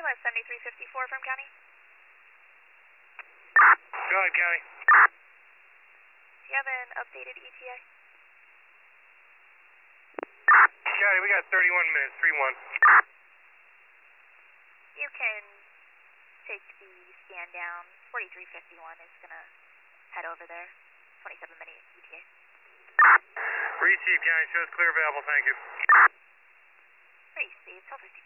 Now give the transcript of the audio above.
left 7354 from County. Go ahead, County. Do you have an updated ETA? County, we got 31 minutes, 3-1. You can take the scan down. 4351 is going to head over there. 27-minute ETA. Receive, County. Shows clear available. Thank you. Receive. 1254.